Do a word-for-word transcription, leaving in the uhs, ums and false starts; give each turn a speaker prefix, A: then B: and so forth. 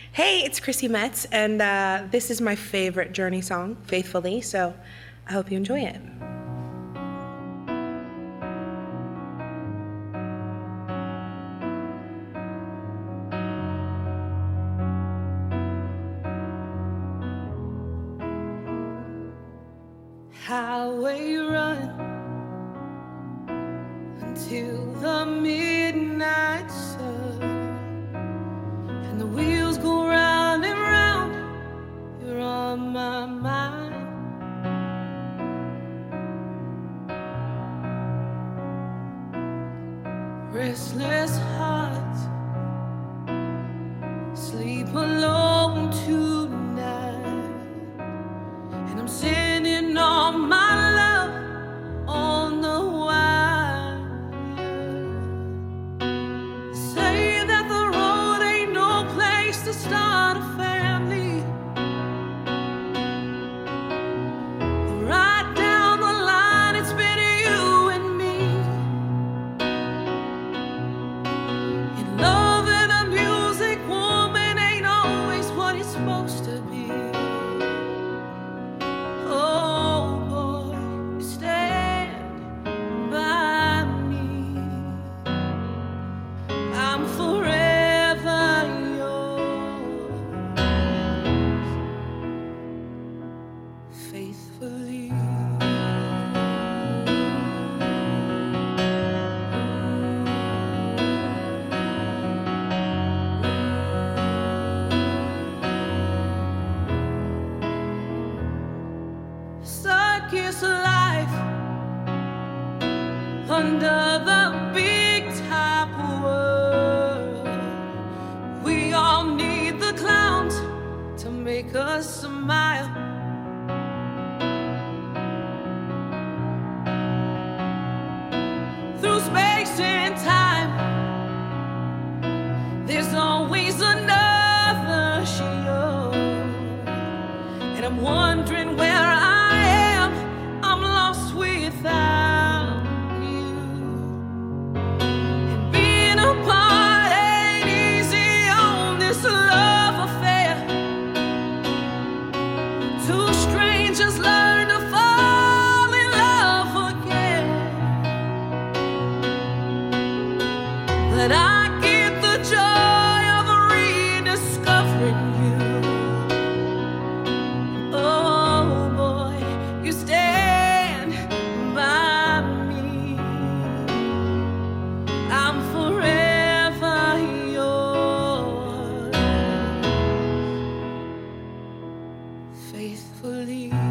A: Hey, it's Chrissy Metz, and uh, this is my favorite Journey song, Faithfully, so I hope you enjoy it.
B: Highway run until the midnight sun, and the wheels go round and round. You're on my mind. Restless hearts sleep alone tonight, and I'm sending all my love on the wire. Say that the road ain't no place to start a family. Right down the line, it's been you and me. And love and a music woman ain't always what it's supposed to be. Faithfully. Circus life under the big top world. We all need the clowns to make us smile. Through space and time, there's always another show. And I'm wondering where I am. I'm lost without you. And being apart ain't easy on this love affair. Two strangers learn to fall in love again. But I get the joy of rediscovering you. Oh boy, you stand by me. I'm forever yours, faithfully.